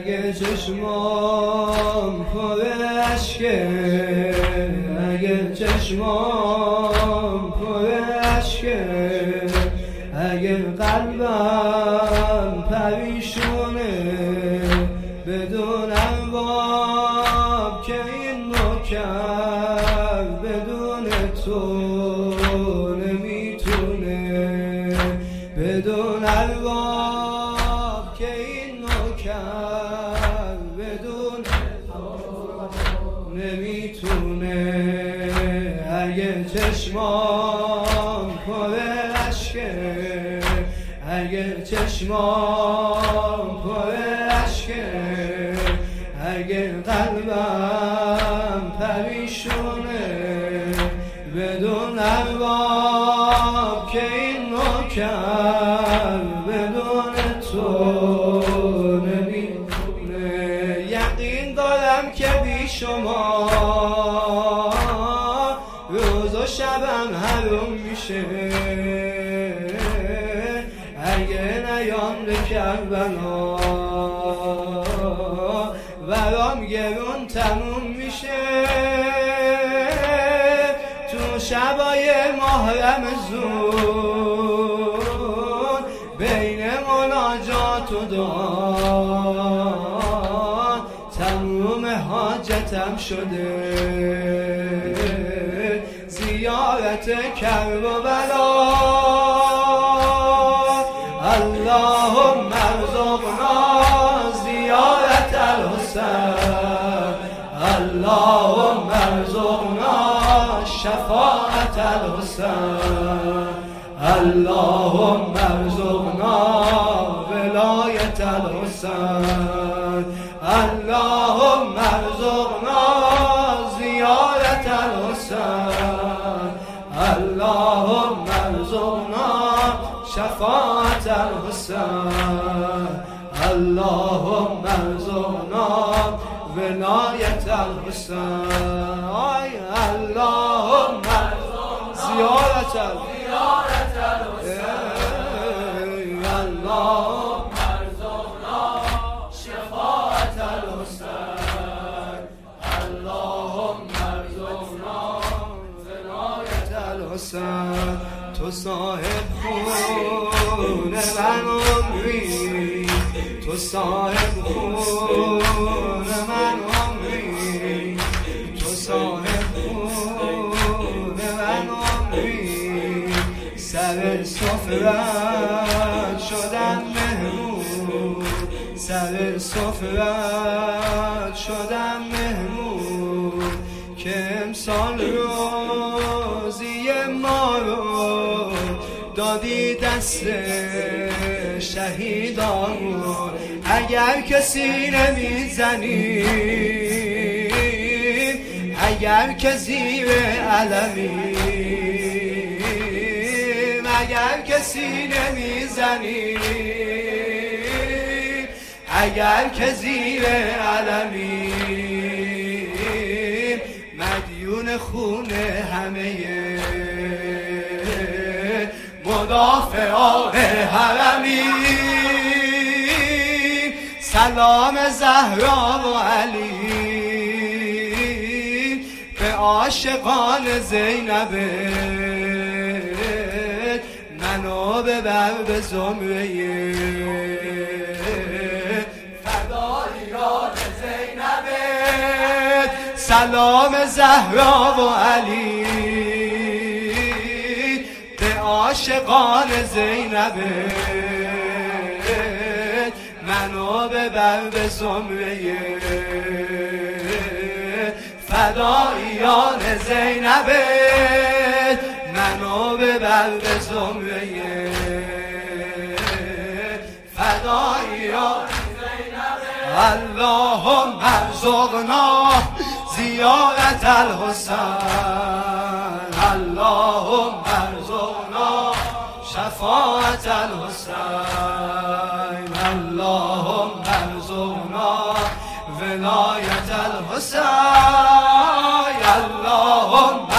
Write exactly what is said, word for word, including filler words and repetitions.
اگه چشمام پر اشکه، اگه چشمام پر اشکه، اگه قلبم پریشونه بدون ارباب که این نوکر بدون تو نمیتونه، بدون ارباب که این نوکر بدون تو نمیتونه. اگه چشمام پر اشکه، اگه چشمام پر اشکه، اگه قلبم پریشونه بدون ارباب که این نوکر بدون تو نمیتونه. یقین دارم که بی شما روز و شبم حروم میشه، اگه نیام به کربلا برام گرون تموم میشه. تو شبای ماه رمضان بین مناجات و دعا تموم حاجتم شده زیارت کربلا. اللهم ارزقنا زیارت الحسین، اللهم ارزقنا شفاعت الحسین، اللهم ارزقنا ولایت الحسین، اللهم ارزقنا زیارت الحسین، اللهم ارزقنا شفاعت الحسین، اللهم ارزقنا ولایت الحسین، اللهم زیارت الحسین، اللهم ارزقنا شفاعت الحسین، اللهم ارزقنا ولایت الحسین. تو صاحب خون من عمری، تو صاحب خون من عمری، تو صاحب خون من عمری. سر سفرت شدم مهمون، سر سفرت شدم مهمون که امسال روزی ما رو دادی دست شهیدان. اگر کسی نمیزنی، اگر که زیر علمی، اگر کسی نمیزنی، اگر که زیر علمی، مدیون خون همه مدافعان حرمی. سلام زهرا و علی به عاشقان زینب، منو ببر به زمره فدایان زینب. سلام زهرا و علی به عاشقان زینب، منو ببر به زمره فدایان زینب، منو ببر به زمره فدایان زینب. اللهم ارزقنا زیارت الحسین، اللهم ارزقنا شفاعت الحسین، اللهم ارزقنا ولایت الحسین، اللهم